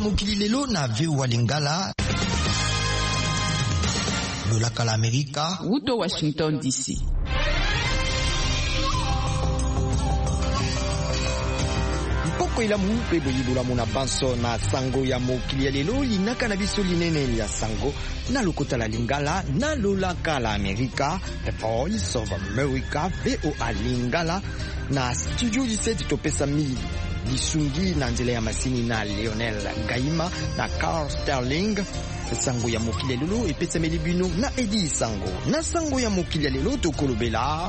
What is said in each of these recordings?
mokili lelo na VOA Lingala. Lolaka la Amerika. Wuto Washington DC. Mpoko ilamu pe boyibula muna banso na sango ya mokili lelo linaka na biso linene ya sango na lokota la Lingala na lolaka la Amerika, The Voice of America, VOA Lingala na studio 17 topesa mili lisungi na nzela ya masini na Lionel Gaima na Carl Sterling. Sango ya mokili lelo epesa melibino na Edi Sango na sango ya mokili lelo tokolobela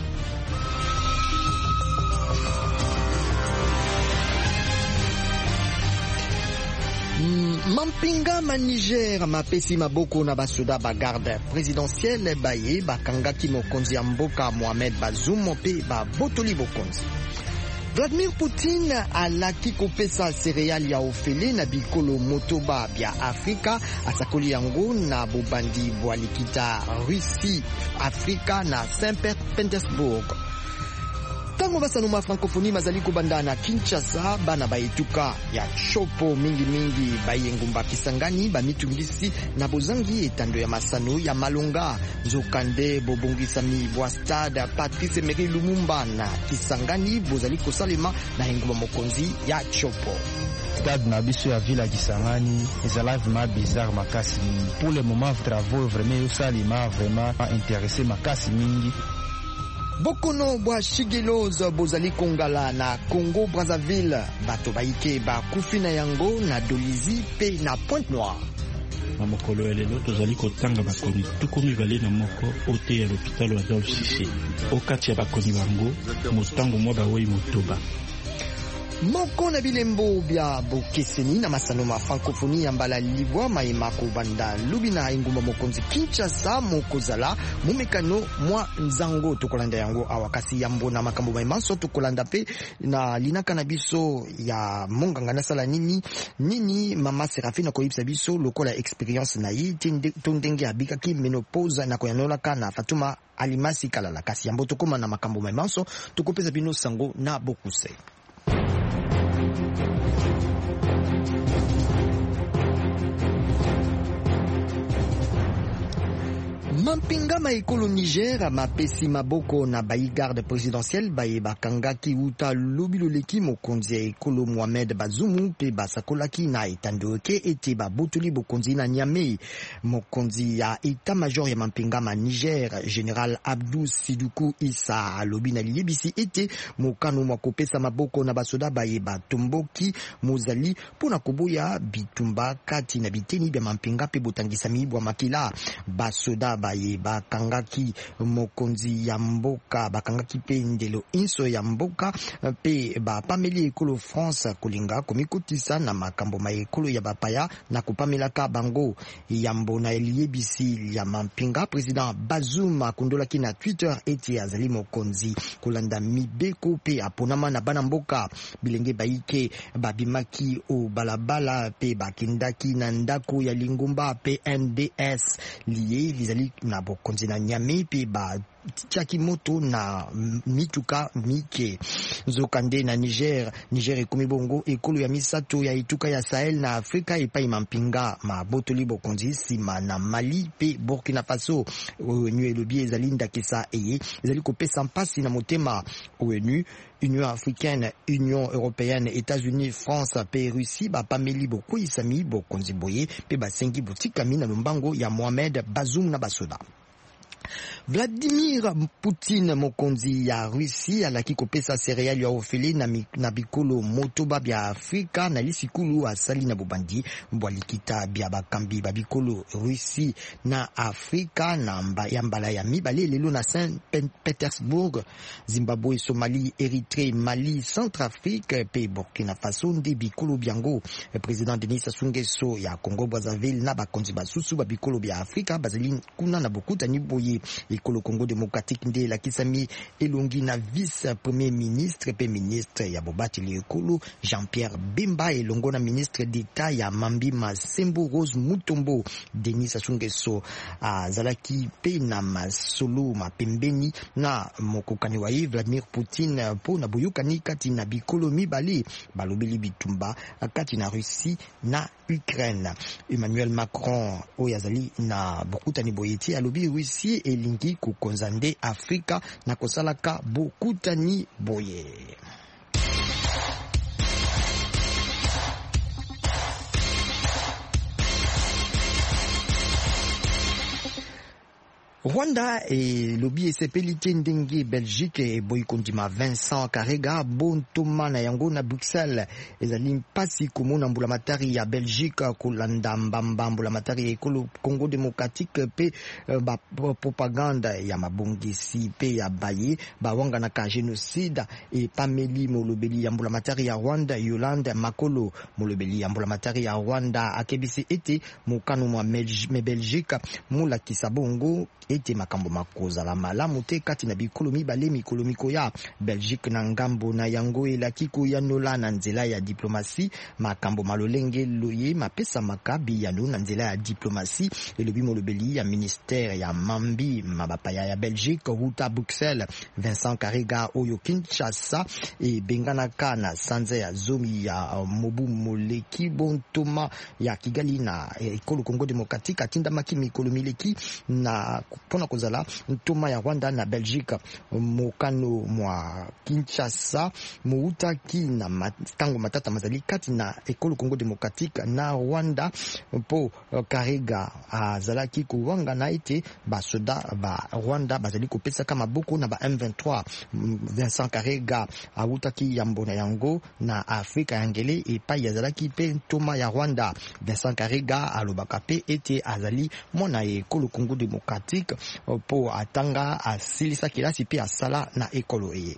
mampinga ma Niger mapesi maboko na basoda ba garde présidentielle baye bakangaki mokonzi ya mboka Mohamed Bazoum pe babotoli bokonzi. Vladimir Poutine alaki kopesa cereali ya ofele na bikolo motoba bya Afrika asakoli yango na bobandi bwa likita Russie Afrika na Saint-Petersbourg. Tango basanuma francophonie mazali kobanda na Kinshasa bana baetuka ya chopo mingi bayengumba Kisangani bamitungisi na bozangi etando ya masano ya Malonga nzokande bobongisami bwa stade Patrice Emery Lumumba na Kisangani bozali kosalema na engumba mokonzi ya chopo. Stade na biso ya ville ya Kisangani ezala vraiment bizarre makasi mingi. Pour le moment travaux vraiment yosalima vraiment intéressé makasi mingi. Bokono bwa Shigeloz bozali kongala na Congo Brazzaville bato baike bakufi na yango na Dolizi pe na Pointe-Noire. Na mokolo elelo tozali kotanga bakoni tukomi vale na moko ote ya l'hôpital Adolphe Cissé okati ya bakoni bango motango mwa bawei motoba. Moko na bilembo bya bokeseni na masano ma francophonie ya mbala libwa maema kobanda lubina ingumba mokonzi Kinshasa mokozala mumekano mwa nzango tokolanda yango awakasi yambo na makambo maimanso tokolanda pe na linaka na biso ya monganga na sala nini mama Serafina koyibisa biso lokola experience na yi tondenge abikaki menopause na koyanolaka na Fatuma Alimasi Kalala kasi yambo tokoma na makambo maimanso tokopeza bino sango na bokuse. Mampinga maekolo Niger mapesi maboko na bayi garde présidentielle baye bakangaki uta lobilo leki mokonzi ekolo Mohamed Bazoum pe basakolaki na etandoke ete babotoli bokonzi na Niamey. Mokonzi ya état major ya mampinga ma Niger Général Abdou Sidoukou Issa alobi na liyebisi ete mokano mwa kopesa maboko na basoda baye batomboki mozali pona koboya bitumba kati na biteni bya mampinga pe botangisami bwa makila basoda baye bakangaki mokonzi ya mboka bakangaki pe ndelo inso ya mboka pe bapameli ekolo France kolinga komikotisa na makambo ma ekolo ya bapaya na kopamelaka bango yambo na eliyebisi ya mampinga. Président Bazoum akundolaki na Twitter eti azali mokonzi kolanda mibeko pe aponama na bana mboka bilenge baike babimaki o balabala pe bakendaki na ndako ya lingumba PNDS liye lizali na bokonzi na Niamey pe ba tiaki moto na mituka mike nzokande na Niger ekomi bongo ekolo ya misato ya ituka ya Sahel na Afrika epai mampinga mabotoli bokonzi sima na Mali pe Burkina Faso. ONU elobi ezali ndakisa eye ezali kopesa mpasi na motema ONU, Union africaine, Union européenne, États-Unis, France pe Russie bapameli bokoisami bokonzi boye pe basengi botikami na lombango ya Mohamed Bazoum na basoda. Vladimir Poutine mokonzi ya Russie alaki kopesa cereali ya ofele na bikolo motoba bya Afrika na lisikulu asali na bobandi mbwalikita bya bakambi babikolo Russie na Afrika na mbala ya mibale lelo na Saint-Petersbourg, Zimbabwe, Somalie, Eritrea, Mali, Centrafrique pe Burkina Faso nde bikolo byango. Président Denis Sassou Nguesso ya Congo Brazzaville na bakonzi basusu babikolo bya Afrika bazali kuna na bokuta ni boye Bolungi ekolo Congo démocratique nde lakisami elongi na vice premier ministre pe ministre ya bobateli ekolo Jean-Pierre Bemba elongo na ministre d'État ya Mambi Masembo Rose Mutombo Denis Sassou Nguesso azalaki pe na masolo mapembeni na mokokani wa Vladimir Poutine po na boyokani kati na bikolo mibale balobeli bitumba kati na Russie na Ukraine. Emmanuel Macron oyo azali na bokutani boyeti alobi Russie elingi kukonzande Afrika na kosalaka bokutani boye. Rwanda et lobi esepeli ndenge Belgique et boyikondima Vincent Karega bontoma na yango na Bruxelles ezali mpasi komona mbulamatari ya Belgique kolanda mbamba mbulamatari ekolo Congo démocratique pe ba propaganda ya mabongisi pe ya baye bawanga na ka génocide et pameli molobeli ya mbulamatari ya Rwanda Yolande Makolo molobeli ya mbulamatari ya Rwanda akebisi ete mokano mwa Belgique mula kisabongo ete makambo makozala malamu te kati na bikolo mibale mikolo mikoya Belgique na ngambo na yango elakiko ya nola na nzela ya diplomasi makambo malolenge loye mapesa makabi ya na nzela ya diplomasi elobi molobeli ya ministère ya Mambi mabapaya ya Belgique ruta Bruxelles Vincent Karega oyo Kinshasa e benganaka na sanza ya zomi ya mobu moleki bontoma ya Kigali na ekolo Congo démocratique atinda maki mikolo mileki na pona kozala ntoma ya Rwanda na Belgique mokano mwa Kinshasa muutaki na matango matata mazali kati na ekolo Congo démocratique na Rwanda po Karega azalaki kuwanga na ete basoda ba Rwanda bazali kopesa kama boko na ba M23 Vincent Karega autaki yambo na yango na Afrika yangele epai azalaki pe ntoma ya Rwanda Vincent Karega alobaka pe ete azali mona ekolo Congo démocratique po atanga asilisa kilasi pe asala na ekolo eye.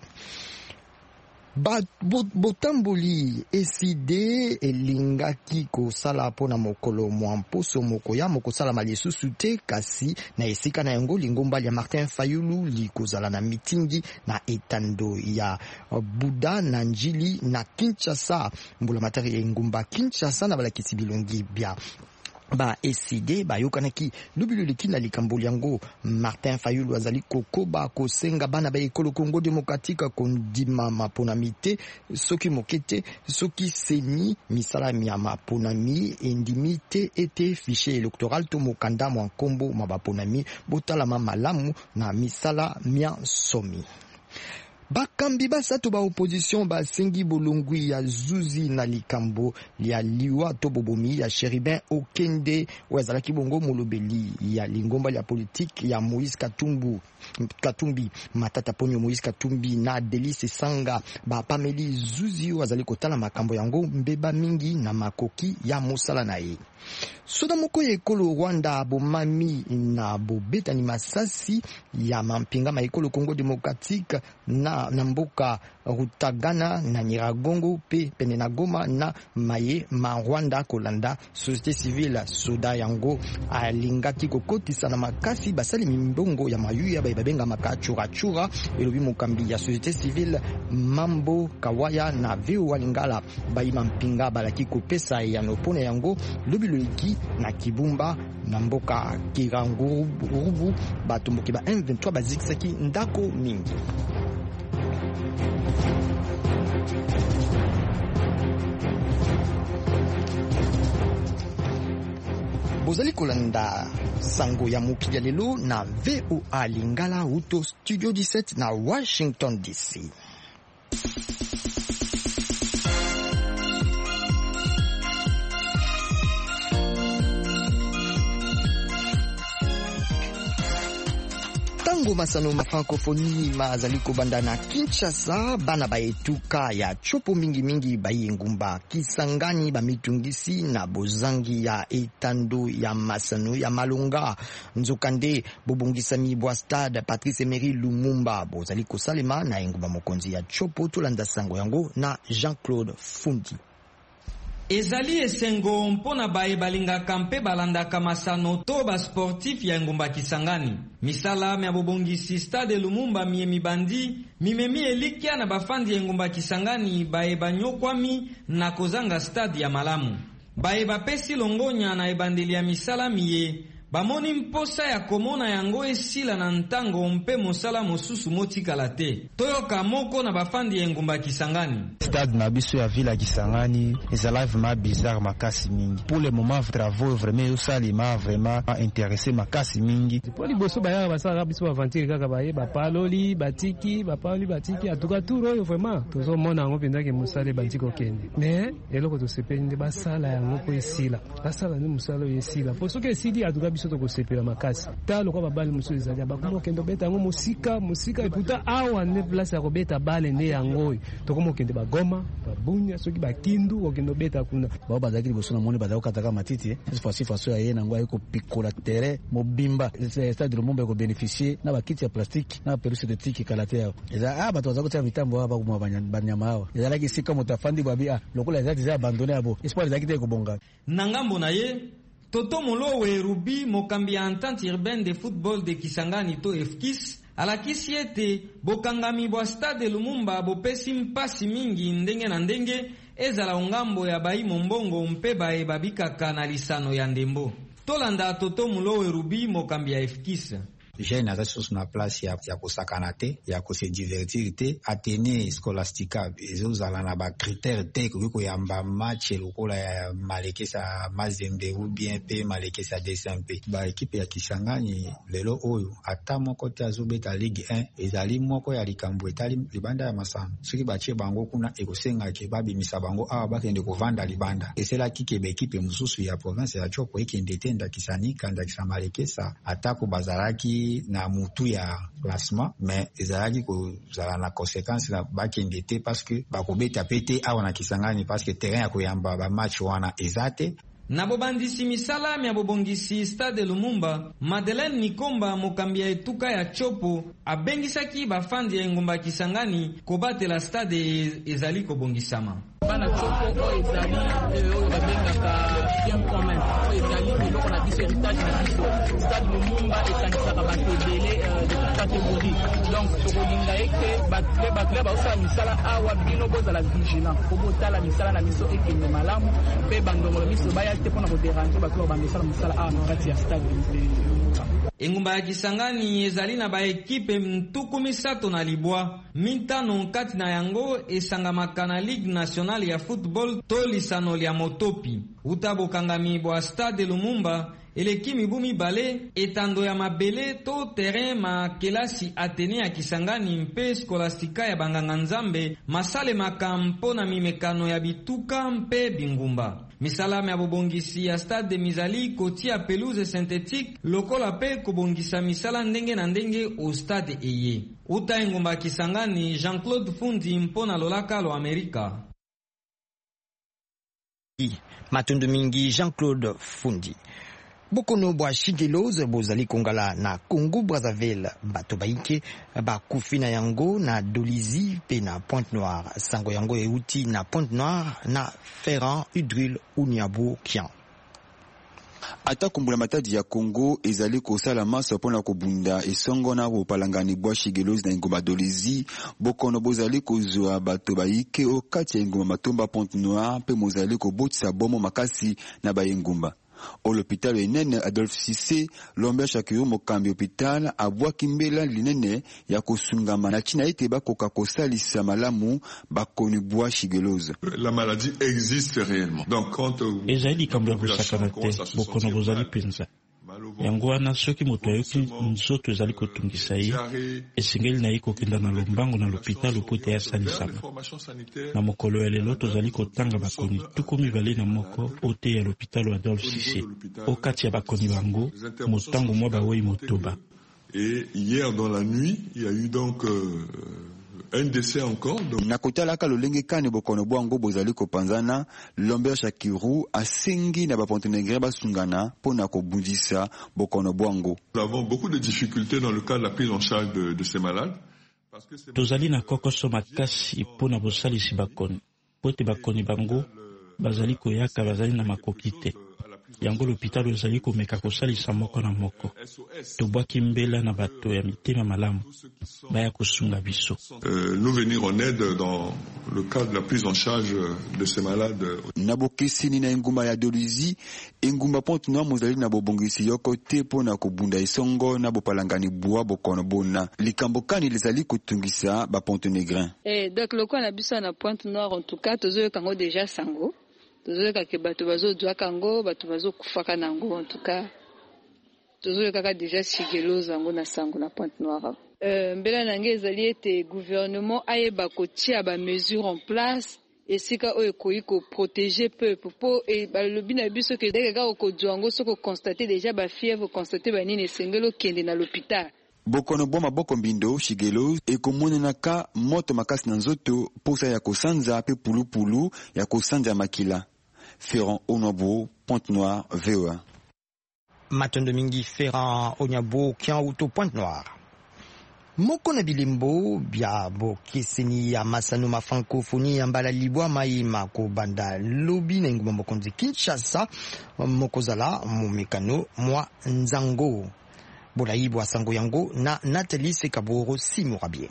Botamboli eside elingaki kosala pona mokolo mwamposo mokoya mokosala malisusu te kasi na esika na yango lingomba ya Martin Fayulu likozala na mitingi na etando ya Buda na Njili na Kinshasa mbula matari ya ngumba Kinshasa na balakisi bilongi bia ba eside ba yokanaki lubilo likina likambo yango Martin Fayulu azali kokoba kosenga bana ba ekolo Congo démocratique kondima maponamite soki mokete soki seni misala ya maponami endimite ete fichier électoral to mokanda mwa nkombo mabaponami botala malamu na misala mia somi. Bakambi basatu ba opposition basengi bolongwi ya zuzi na likambo ya liwa to bobomi ya Cherubin Okende wazalaki bongo molobeli ya lingomba ya politique ya Moïse Katumbi matata ponyo Moïse Katumbi na Delice Sanga ba pameli zuzi wazali kotala makambo yango mbeba mingi na makoki ya mosala na ye. Soda moko ya ekolo Rwanda bomami na bobeta ni masasi ya mampinga ma ekolo Congo démocratique na mboka Rutagana na Nyiragongo pe pene na Goma na maye ma Rwanda kolanda société civile soda yango alingaki kokotisa na makasi basali mimbongo ya mayuya babenga makachura elobi mokambi ya société civile Mambo Kawaya na Veo Walingala bayima mpinga balaki kopesa ya nopona yango lobiloliki na Kibumba na mboka Kirangurubu batomboki ba M23 bazikisaki ndako mingi. Bozali kolanda sango ya mokili lelo na VOA Lingala uto Studio 17 na Washington DC. Tango masano ma francophonie mazali kobanda na Kinshasa bana baetuka ya chopo mingi bayi ngumba Kisangani bamitungisi na bozangi ya etando ya masano ya Malunga nzokande bobongisami bwa stade Patrice Emery Lumumba bozali kosalema na ngumba mokonzi ya chopo tolanda sango yango na Jean-Claude Fundi. Ezali esengo mpona baye balingaka mpe balandaka masano to ba sportif ya ngumba Kisangani. Misala mya bobongisi stade Lumumba mie mibandi mimemi elikia na bafandi ya ngumba Kisangani baye banyokwami na kozanga stade ya malamu. Baye bapesi longonya na ebandeli ya misala miye bamoni mposa ya komona yango esila na ntango mpe mosala mosusu motikala te. Toyoka moko na bafandi ya ngumba Kisangani. Stade na biso ya ville ya Kisangani ezala vraiment bizarre makasi mingi. Pour le moment travaux vraiment yosalima vraiment intéressé makasi mingi. Pour liboso baya basala biso aventure kaka baye bapaloli batiki en tout cas tout royo vraiment tozo mona ngo pendake musale bantiko kende. Mais eloko to sepende basala yango ko esila. Basala ni musalo esila. Pour ce que sidi atuka biso to sepela makasi talo kwa babali muso ezali bakumo kendo beta ngo musika eputa awa ne place ya kobeta bale ne yango to komo kende bagoma babunya soki bakindu okendo beta kuna ba bazaki liboso na moni bazaka kataka matiti faso ya yena ngo ayiko pikola terre mobimba stade Lumumba ko bénéficier na bakiti ya plastique na peluche de tiki kalate yao eza bato bazako tia mitambo hapa kuma banyama hawa ezala kisika mutafandi babia lokola ezati za abandonner abo espoir zakite ko bonga nangambo na ye Toto Molowe Rubi mokambi ya entente urbaine de football de Kisangani to FKIS alakisi ete bokangami bwa stade Lumumba bopesi mpasi mingi ndenge na ndenge ezala ngambo ya bayi mombongo mpe baye babikaka na lisano ya ndembo. Tolanda Toto Molowe Rubi mokambi ya FKIS. Jeune aza susu na place ya kosakana te ya kose divertir te atene scolastica ezozala na ba critère te ko yamba match lokola ya malekesa Mazembe ou bien pe malekesa DSMP ba équipe ya Kisangani lelo oyo ata moko te azobeta Ligue 1 ezali moko ya likambo etali libanda ya masano soki batie bango kuna ekosenga ke babimisa bango awa bakende kovanda libanda esela kike ba équipe mususu ya province ya Chopo ekende tenda Kisanika ndakisa malekesa atako bazalaki na mutu ya classement mais ezalaki kozala na conséquence na bakende te parce que bakobeta pete awa na Kisangani parce que terrain ya koyamba ba match wana ezate. Na bobandisi misala mya bobongisi stade Lumumba, Madeleine Nikomba mokambi ya etuka ya Chopo abengisaki bafandi ya ngumba Kisangani kobatela stade ezali kobongisama. Bana Chopo ezali oyo babengaka bien commun ezali biloko na biso héritage na biso stade Lumumba ekanisaka bato ebele de catégorie donc tokolinga eke baklub baosala misala awa bino bozala vigilant kobotala misala na biso ekende malamu mpe bandongolo biso baya te mpona koderange baklub bamisala misala awa na kati ya stade Engumba ya Kisangani ezali na ba ekipe mtuku misato na libwa mitano kati na yango esangamaka na Ligue Nationale ya Football to lisano lya motopi utabokangami bwa stade Lumumba eleki mibu mibale etando ya mabele to terrain ma kelasi Atene ya Kisangani mpe skolastika ya banganga nzambe masale makampo na mimekano ya bituka mpe bingumba. Misala ya bobongisi ya stade de Mizali kotia pelouse synthétique lokola pe kobongisa misala ndenge na ndenge au stade eye. Uta engumba Kisangani Jean-Claude Fundi mpona lolaka lo Amerika. Matundu mingi Jean-Claude Fundi. Bokono bwa Shigeloz bozali kongala na Congo Brazzaville bato baike bakufi na yango na Dolizy pe na Pointe-Noire sango yango euti na Pointe-Noire na Ferrand Udril Uniabo Kian. Ata kumbula matadi ya Congo ezali kosala masa pona kobunda esongo na bopalangani bwa Shigeloz na ngoma Dolizy bokono bozali kozwa bato baike okati ya ngoma Matomba Pointe-Noire pe mozali kobotisa bomo makasi na bayengumba. Au l'hôpital Enene Adolphe Cissé, Lomber Chakiru mokambi hôpital abwa kimbela linene ya kosungama na china ete bakoka kosalisa malamu bakoni bwa Shigeloz. La maladie existe réellement. Donc quand ezali kambya kusakana te bokono bozali penza. Yango wana soki moto ayoki nzoto ezali kotungisa ye esengeli na ye kokenda na lombango na l'hôpital po te asalisama. Na mokolo ya lelo tozali kotanga bakoni tuku mibale na moko ote ya l'hôpital Adolphe Cissé okati ya bakoni bango motango mwa bawei motoba. Et hier dans la nuit il y a eu donc un décès encore. Na kotalaka lolenge kane bokono bwango bozali kopanzana Lomber Chakiru asengi na bapontenegre basungana pona kobundisa bokono bwango. Nous avons beaucoup de difficultés dans le cas de la prise en charge de ces malades. Tozali na kokoso makasi pona bosalisi bakoni. Pote bakoni bango bazali koyaka bazali na makoki te. Yango l'hôpital ezali komeka kosalisa moko na moko. Tobwaki mbela na bato ya mitema malamu baya kosunga biso. Nous venir en aide dans le cadre de la prise en charge de ces malades. Nabokesini na engumba ya Dolizi, engumba Pointe-Noire mozali na bobongisi yoko te pona kobunda isongo na bopalangani bwa bokono bona. Likambo kani lezali kotungisa ba Pont-Negrin. Donc le coin na biso na Pointe-Noire en tout cas tozo kango déjà sango. Tozoyoka ke bato bazozwa kango bato bazokufaka nango en tout cas tozoyoka déjà Shigeloz yango na sango na Pointe-Noire. Mbela nange ezali ete gouvernement ayeba kotia ba mesures en place esika oyo ekoki ko protéger peuple po e balobi na biso ke deke ka okozwa yango soko constater déjà ba fièvre constater ba nini esengelo kende na l'hôpital. Bokono boma boko mbindo Shigeloz ekomonenaka moto makasi na nzoto posa ya kosanza pe pulupulu ya kosanza makila. Ferrand Onabo, Pointe-Noire, VOA. Matondo mingi Ferrand Onabo, Kianouto, Pointe-Noire. Moko na bilembo bia bokeseni ya masano ma francophonie ya mbala libwa maima ko banda lobi na ngumba mokonzi Kinshasa mokozala momekano mwa nzango bolaibwa sango yango na Nathalie Sekaboro Simorabie.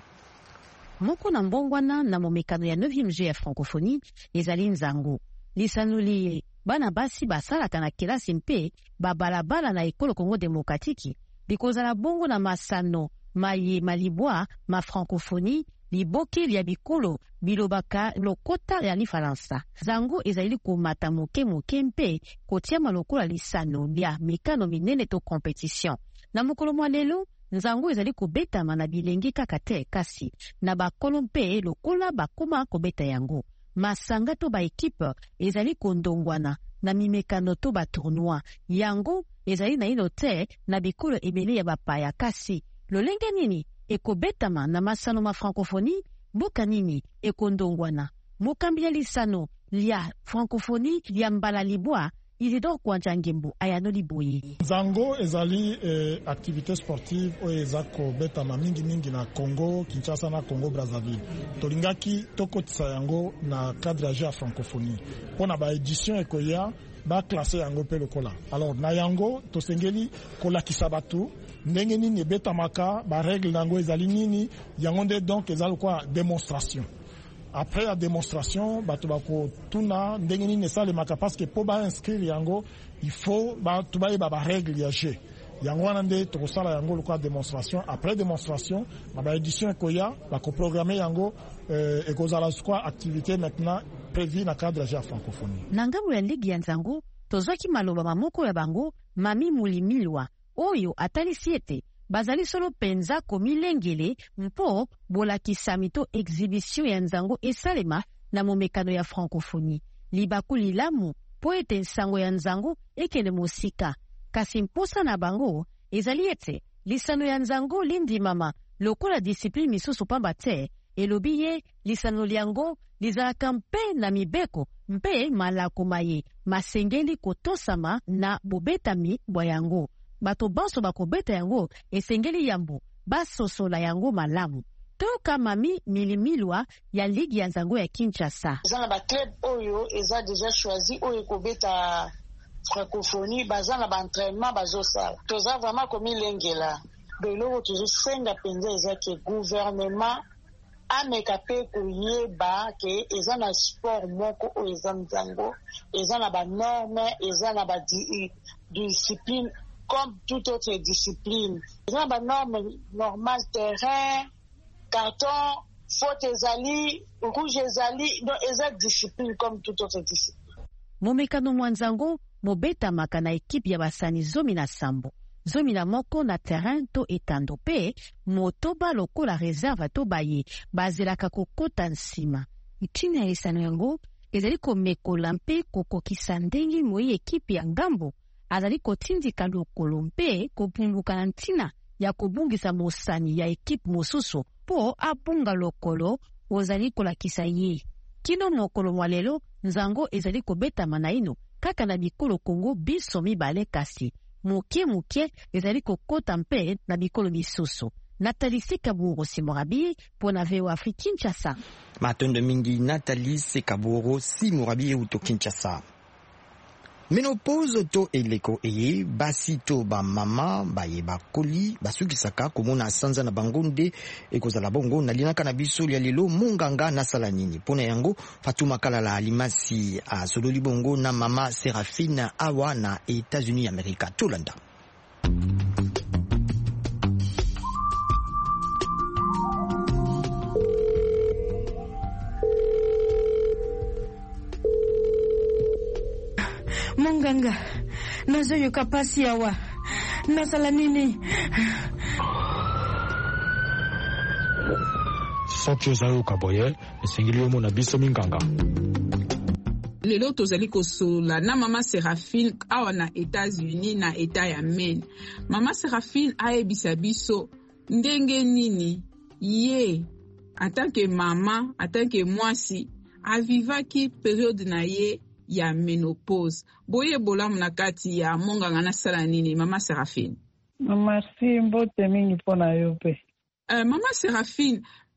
Moko na mbongwana na momekano ya 9e jeu ya francophonie ezali nzango. Lisanuli bana basi basalaka na kelasi mpe babalabala na ekolo Congo Demokratiki bikozala bongo na masano maye malibwa ma francophonie liboki lya bikolo bilobaka lokota ya lifaransa. Zango ezali komata moke moke mpe kotia malokola lisano bya mikano minene to competition. Na mokolo mwa lelo nzango ezali kobetama na bilengi kaka te kasi na bakolo mpe lokola bakoma kobeta yango. Masanga to ba ekipe ezali kondongwana na mimekano to ba tournoi yango ezali na ino te na bikolo ebele ya bapaya kasi lolenge nini ekobetama na masano ma francophonie mboka nini ekondongwana mokambi ya lisano lia francophonie lia mbala libwa Isidore Kwanjangembo ayanoli boye. Nzango ezali activité sportive oyo ezako betama mingi na Congo, Kinshasa na Congo Brazzaville. Tolingaki tokotisa yango na cadre ya francophonie. Pona ba édition ekoya ba classé yango pe lokola. Alors na yango tosengeli kolakisa batu ndenge nini ebetamaka ba règle nango ezali nini yango nde donc ezali kwa démonstration. Après la démonstration, batubako tuna ndenge nini esalemaka parce que po ba inscrire yango il faut batubaye ba règle ya jeu. Yango wana nde tokosala yango lokwa démonstration. Après démonstration, ba édition ekoya bako programmer yango ekozala kwa activité maintenant prévue na cadre ya francophonie. Nangamu ya ligi ya nzango tozwaki maloba mamoko ya bango mami mulimilwa oyo atalisi ete bazali solo penza komilengele mpo bolakisa mito exhibition ya nzango esalema na momekano ya francophonie. Libaku lilamu po ete nsango ya nzango ekele mosika. Kasi mposa na bango ezali ete lisano ya nzango lindimama lokola discipline misusu pamba te elobi ye lisano liango lizalaka mpe na mibeko mpe malako maye masengeli kotosama na bobetami bwa yango. Bato banso bakobeta yango esengeli yambo basosola yango malamu. Toka mami milimilwa ya ligi ya nzango ya Kinshasa. Ezana ba club oyo eza déjà choisi oyo kobeta francophonie bazana ba entraînement bazosala. Toza vraiment komi lengela. Beloko tozosenga penza eza ke gouvernement ameka pe koyeba ke eza na sport moko oyo eza nzango, eza na ba norme, eza na ba discipline comme toute autre discipline. Il y a des normes normales, terrain, carton, faute ezali, rouge ezali, donc exact discipline comme toute autre discipline. Momekano mwanzango, mobeta makana ekipe ya basani zomi na sambo. Zomi na moko na terrain to etando pe, motoba lokola réserve to baye, bazelaka kokota nsima. Itina ya lisano yango, ezali komekola mpe kokokisa ndengi moi ekipe ya ngambo. Azali kotindika lokolo mpe kopumbuka na ntina ya kobungisa mosani ya ekipe mosusu po abunga lokolo ozali kolakisa ye. Kino mokolo mwalelo nzango ezali kobetama na ino kaka na bikolo Congo biso mibale kasi. Mukie ezali kokota mpe na bikolo bisusu. Nathalie Sekaburo Simorabi pona VOA Afrique Kinshasa. Matondo mingi Nathalie Sekaburo Simorabi uto Kinshasa. Menopause to eleko eye basi to ba mama ba yeba koli basukisaka komona sanza na bangonde ekozala bongo na linaka na biso ya lelo munganga na sala nini pona yango Fatuma Kalala Alimasi a sololi bongo na mama Serafine awa na États-Unis Amerika Tolanda. Munganga, nazoyoka pasi awa. Nasala nini? Soki ozayoka boye, esengeli omona biso minganga. Lelo tozali kosola na mama Serafine awa na États-Unis na État ya Maine. Mama Serafine ayebisa biso ndenge nini ye en tant que maman, en tant que mwasi avivaki période na ye ya menopause. Boye bolamu na kati ya monganga na sala nini mama Serafine? Merci mbote mingi pona yo pe. Mama Serafine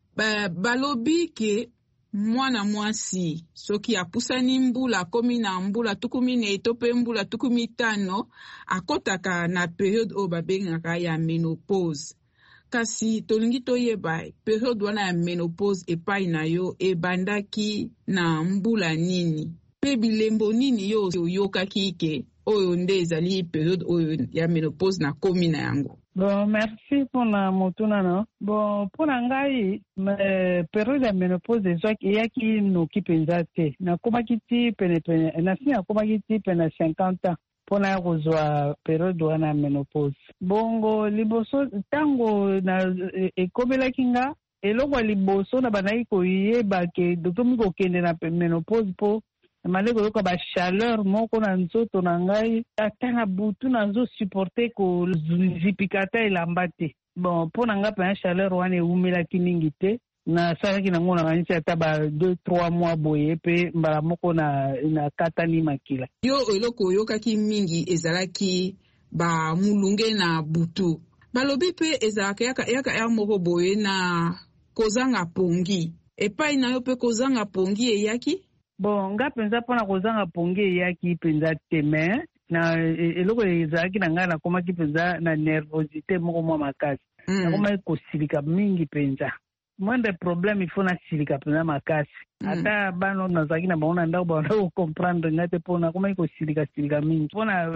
balobi ke mwana mwasi soki apusani mbula komi na mbula tukumi na etope mbula tukumi tano akotaka na periode o babengaka ya menopause. Kasi tolingi toyeba periode wana ya menopause epai na yo ebandaki na mbula nini? Pe bilembo nini yo yokaki ke oyo nde ezali periode oyo ya menopause na komi na yango? Bon, merci pona motuna no. Bon, pona ngai periode ya menopause eyaki noki penza te. Nakomaki ti pene nasi nakomaki ti pene 50 ans pona ya kozwa periode wana ya menopause. Bongo liboso tango na ekomelaki nga eloko liboso na banaki koyeba ke dotomi kokende na menopause po maleko yoka ba chaleur moko na nzoto na ngai ata na butu na nzo supporter ko zipikata elamba te. Bon pona nga pa chaleur wana eumelaki mingi te na salaki nango na kanisi ata ba 2-3 mois boye pe mbala moko na katani makila. Yo eloko yokaki mingi ezalaki ba mulunge na butu. Balobi pe ezalaka yaka moko boye na kozanga pongi. Epai na yo pe kozanga pongi eyaki? Bon, nga penza pona kozanga pongi eyaki penza teme na eloko ezalaki na nga nakomaki penza na nervosité moko mwa makasi. Nakomaki kosilika mingi penza. Mwende problème il faut na silika penza makasi. Ata bano nazalaki na bango na ndako bana comprendre nga te pona nakomaki kosilika mingi. Pona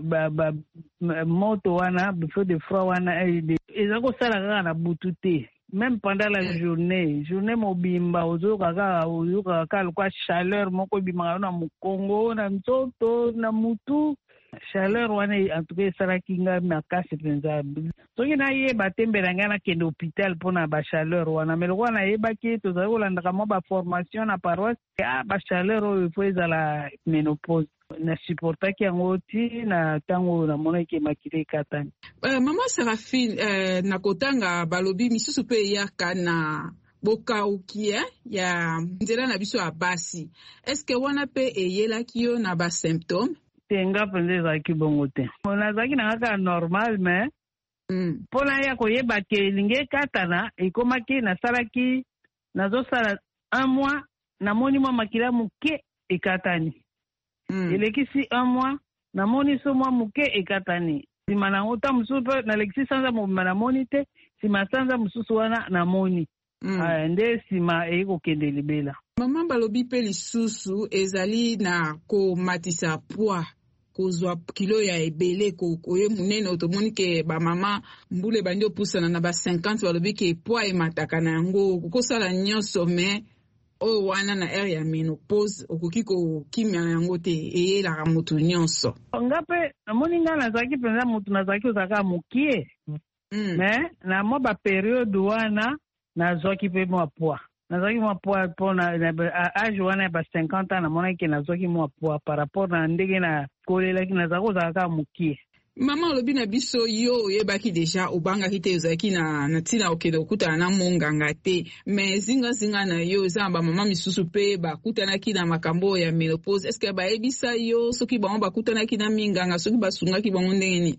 moto wana before de froid wana ezali kosala kaka na butu te. Même pendant la journée mobimba oyoka kaka kwa chaleur moko bimaka na mukongo na nzoto na mutu. Chaleur wana en tout cas esalaki nga makasi penza. Soki nayeba te mbela ngai nakende hôpital mpona bachaleur wana meloko wana nayebaki tozali kolandaka mwa baformation na paroisse bachaleur oyo ifo ezala menopause. Na supportaki yango ti na tango na monaki emakile ekatani. Mama Serafine na kotanga balobi misusu pe eyaka na bokauki ya nzela na biso ya basi. Eske wana pe eyelaki yo na ba symptômes? Tenga penza ezalaki bongo te. Nazalaki na kaka normal mais mpona ya koyeba ke elingi ekatana ekomaki nasalaki nazosala 1 mois namoni mwa makila moke ekatani. Elekisi 1 mois namoni so mwa moke ekatani. Sima nango ta mosusu pe nalekisi sanza mobima namoni te sima sanza mosusu wana namoni. Nde sima ekokende libela. Mama balobi pe lisusu ezali na komatisa poids kozwa kilo ya ebele koye munene otomoni ke ba mama mbule bandi opusana na ba 50 balobi ke poids emataka na yango kokosala nyonso mais o wana na ere ya menopause okoki kokimia yango te eyelaka mutu nyonso. Nga pe namoni nga nazalaki penza mutu nazalaki ozalaka mokie mais na mwa ba periode wana nazwaki pe mwa poids. Nazaki mwa poids pona âge wana ya ba 50 ans namonaki nazwaki mwa poids par rapport na ndenge na kolelaki nazalaki ozalaka mokie. Mama olobi na biso yo oyebaki deja obangaki te ozalaki na ntina okende okutana na monganga te mais zinga na yo eza ba mama misusu pe bakutanaki na makambo ya menopause. Est-ce que bayebisa yo soki bango bakutanaki na minganga soki basungaki bango ndenge nini?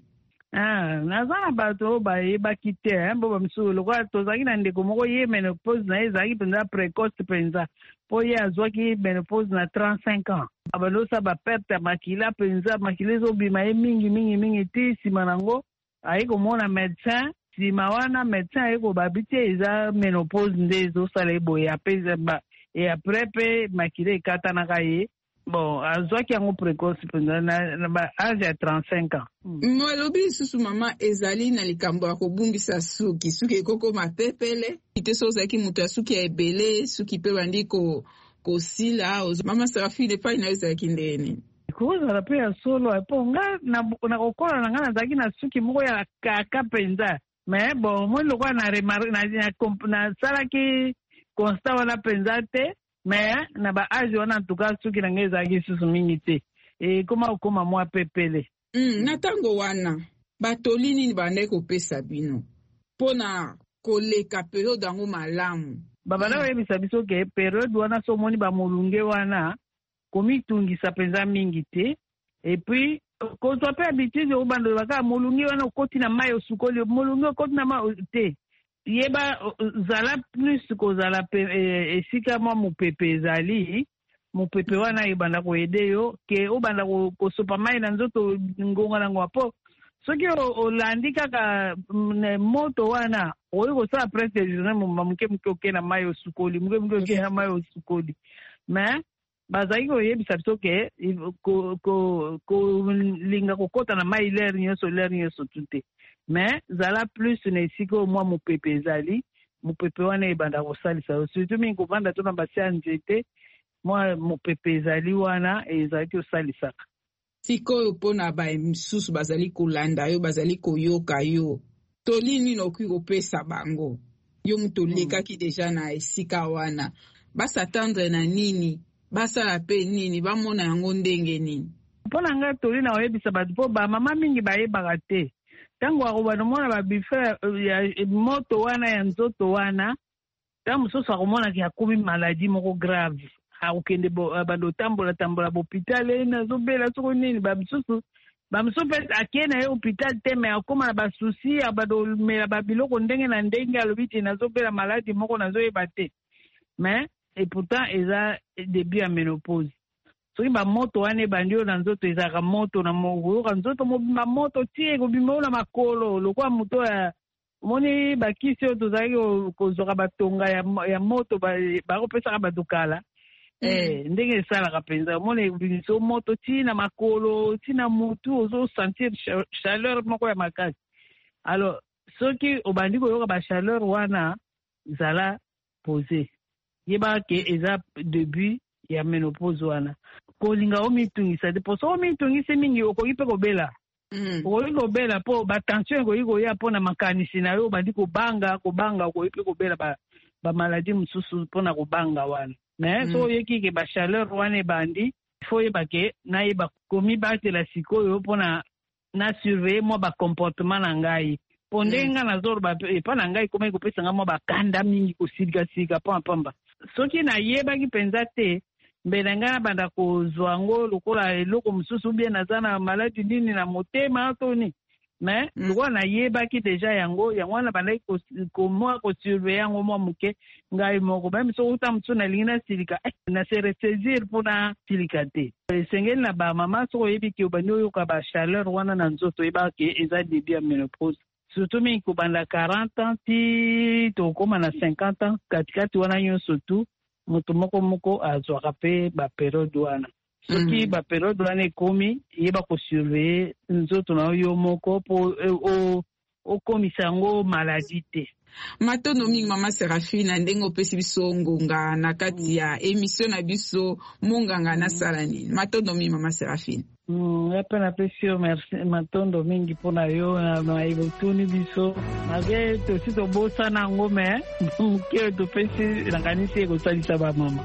naza na bato bayebaki te mpo bamisusu lokola tozalaki na ndeko moko ye ménopause na ye ezalaki mpenza précoce mpenza mpo ye azwaki ménopause na 35 ans abalosa baperte ya makila mpenza makila ezobima ye mingi ti nsima nango aye komona médecin nsima wana médecin aye kobabi te eza ménopause nde ezosala ye boye apres mpe makila ekatanaka ye bon azwaki yango précoce mpenza na baage ya 35 ans. Malobi lisusu mama ezali na likambo ya kobungisa suki ekokoma pepele ite so ozalaki moto ya suki ya ebele suki mpe bandi kosila mama Serafine epai na yo ezalaki ndeni kozala mpe ya solo po nga na kokola na nga nazalaki na suki moko ya kaka mpenza mais bon moi lokola nasalaki constat wana mpenza te mais na baage wana antuka suki na ngai ezalaki susu mingi te ekoma mwa pepele. Na ntango wana batoli nini bandaki kopesa bino mpona koleka periode yango malamu? Babanda koyebisa biso ke periode wana so omoni bamolunge wana komitungisa mpenza mingi te epuis kozwa mpe habitude okobanda baka molunge wana okoti na mai osukoli molunge okoti na mai te yeba zala plus kozala esika mwa mopepe ezali mopepe wana ebanda koyede yo ke obanda kosopa mai na nzoto ngonga nango po soki olandi kaka moto wana oyi kosala presque journée moke oke na mai osukoli moke oke na mai osukoli mais bazalaki koyebisa biso ke kolinga kokota na mai lere nyonso tu te mais zala plus na esika mwa mopepe ezali mopepe wana ebanda kosalisa surtout mingi kovanda to na basi ya nzete mwa mopepe ezali wana ezalaki osalisaka. Sikoyo mpona bamisusu bazali kolanda yo bazali koyoka yo toli nini okoki kopesa bango yo moto olekaki deja na esika wana basatendre na nini basala mpe nini bamona yango ndenge nini? Mpona nga toli na oyebisa bato mpo bamama mingi bayebaka te ntango akobana mona babife ya moto wana ya nzoto wana ntango mosusu akomonaki akomi maladi moko grave akokende bando otambola bohôpital nazobela soko nini bamisusu mpe akeye na ye hôpital te me akóma na basusi abando omela babiloko ndenge na ndenge alobi te nazobela maladi moko nazoyeba te mais et pourtant eza début ya ménopause soki bamoto wana ebandi oyo na nzoto ezalaka moto na mokoyoka nzoto mobimba moto ti ekobima oyo na makolo lokola moto ya omoni bakisi oyo tozalaki kozwaka batonga ya moto bakopesaka bato kala ndenge esalaka mpenza omoni ebimisa moto ti na makolo ti na mutu ozosentir chaleur moko ya makasi. Alors soki obandi koyoka bachaleur wana zala pose yeba ke eza début ya ménopause wana kolinga omitungisa te po so omitungisi mingi okoki mpe kobela okoki kobela mpo batension ekoki koya mpona makanisi na yo obandi kobanga okoki mpe kobela bamaladi mosusu mpona kobanga wana mais so oyeki ke bachaleur wana ebandi ifo oyeba ke nayeba komibatela sikoyo mpona na surveille mwa bacomportement na ngai mpo ndenge nga nazoloba epa na ngai komai kopesanga mwa bakanda mingi kosilikasika mpo apamba soki nayebaki mpenza te mbele ngai nabanda kozwa yango lokola eloko mosusu bien naza na maladi nini na motema toni mais lokola nayebaki deja yango wana bandaki komwa kosurveille yango mwa moke ngai moko meme soki uta mosusu nalingi nasilika nase ressaisir mpona silika te esengeli na bamama soki oyebiki obandi oyoka bachaleur wana na nzoto oyebaki eza début ya ménopause surtout mingi kobanda 40 ans ti tokóma na 50 ans katikati wana nyonso tu moto moko azwaka mpe baperiode wana soki baperiode wana ekomi yeba kosurveille nzoto na yo moko mpo okomisa yango maladi te. Matondo mingi mama Serafine ndenge opesi biso ngonga na kati ya émission na biso monganga nasala nini matondo mingi mama Serafine. Epe napesi yo merci matondo mingi mpona yo na ebotuni biso malgré tosi tobosana yango me moke topesi nakanisi ekosalisa bamama.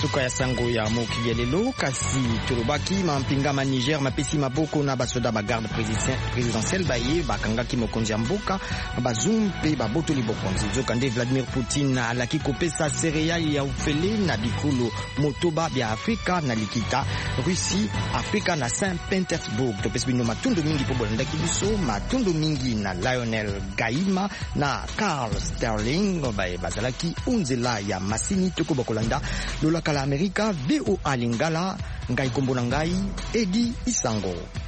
suka ya sango ya mokili ya lelo kasi tolobaki mampingama Niger mapesi maboko na basoda ba garde présidentielle baye bakangaki mokonzi ya mboka Bazoum mpe babotoli bokonzi nzokande Vladimir Poutine alaki kopesa sereali ya ufele na bikolo motoba bya Afrika na likita Russie Afrika na Saint-Petersbourg topesi bino matundu mingi po bolandaki biso matundu mingi na Lionel Gaima na Carl Sterling bazalaki unzela ya masini toko bakolanda lolaka la Amerika VOA Lingala ngai kombo na ngai Edi Isango.